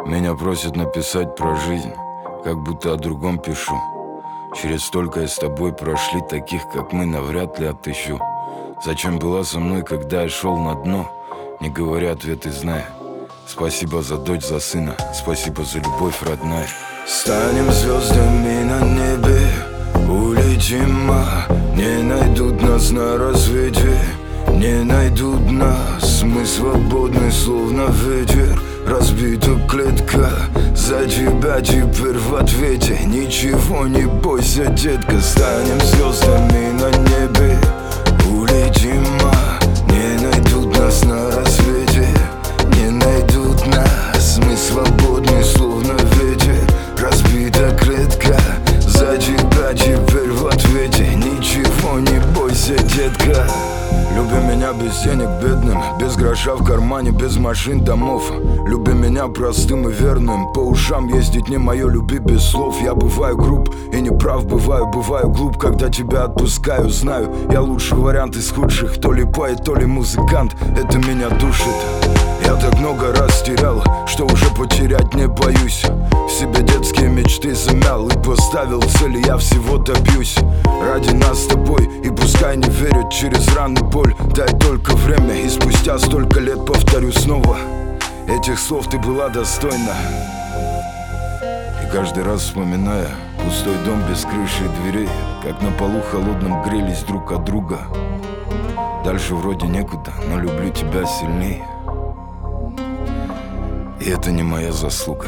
Меня просят написать про жизнь, как будто о другом пишу. Через столько с тобой прошли, таких как мы навряд ли отыщу. Зачем была со мной, когда я шел на дно? Не говоря ответы, зная. Спасибо за дочь, за сына, спасибо за любовь, родная. Станем звездами на небе, улетим, не найдут нас на рассвете, не найдут нас. Мы свободны, словно ветер, разбита клетка. За тебя теперь в ответе, ничего не бойся, детка. Станем звездами на небе, улетим, не найдут нас на рассвете, не найдут нас. Мы свободны, словно ветер, разбита клетка. За тебя теперь в ответе, ничего не бойся, детка. Люби меня без денег, бедным, без гроша в кармане, без машин, домов. Люби меня простым и верным, по ушам ездить не мое, люби без слов. Я бываю груб и неправ, бываю глуп, когда тебя отпускаю. Знаю, я лучший вариант из худших, то ли поэт, то ли музыкант. Это меня душит. Я так много раз терял, что уже потерять не боюсь. В себе детские мечты замял и поставил цели, я всего добьюсь. Ради нас с тобой, и пускай не верят через раны боль. Дай только время, и спустя столько лет повторю снова. Этих слов ты была достойна. И каждый раз вспоминая пустой дом без крыши и дверей, как на полу холодном грелись друг от друга. Дальше вроде некуда, но люблю тебя сильнее. И это не моя заслуга.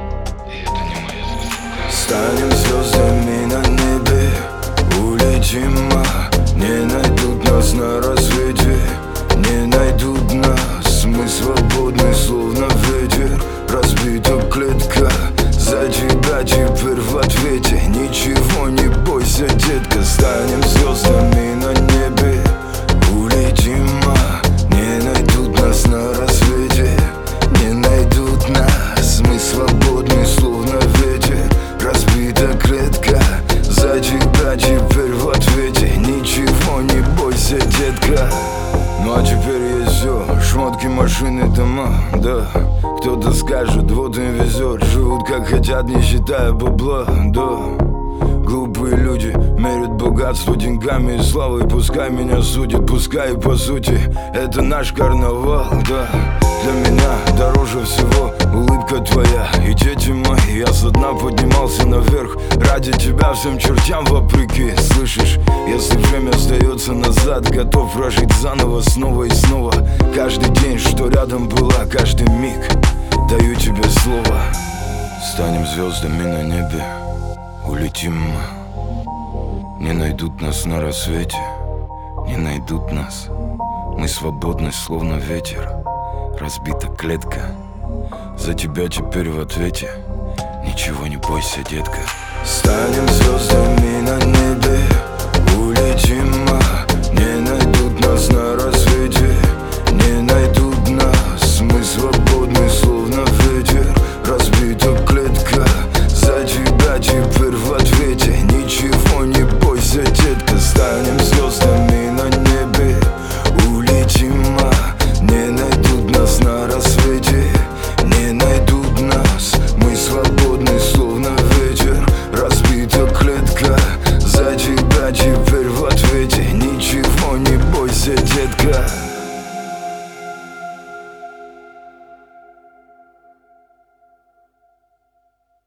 Станем звездами на небе, улетим, не найдут нас на рассвете, не найдут нас. Мы свободны, словно ветер, разбита клетка. За тебя теперь в ответе, ничего не бойся, детка. Станем звездами на небе, улетим, не найдут нас на рассвете, не найдут нас. Мы свободны, словно ветер, разбита клетка. За тебя теперь в ответе, ничего не бойся, детка. Ну а теперь есть все, шмотки, машины, дома, да. Кто-то скажет, вот им везет, живут как хотят, не считая бабла, да. Глупые люди мерят богатство деньгами и славой. Пускай меня судят, пускай и по сути это наш карнавал, да. Для меня дороже всего улыбка твоя и дети мои. Я со дна поднимался наверх ради тебя всем чертям вопреки. Слышишь, если время остается назад, готов прожить заново снова и снова. Каждый день, что рядом была, каждый миг, даю тебе слово. Станем звездами на небе, улетим, не найдут нас на рассвете, не найдут нас. Мы свободны, словно ветер, разбита клетка. За тебя теперь в ответе, ничего не бойся, детка. Станем звездами на небе, улетим, не найдут нас на рассвете,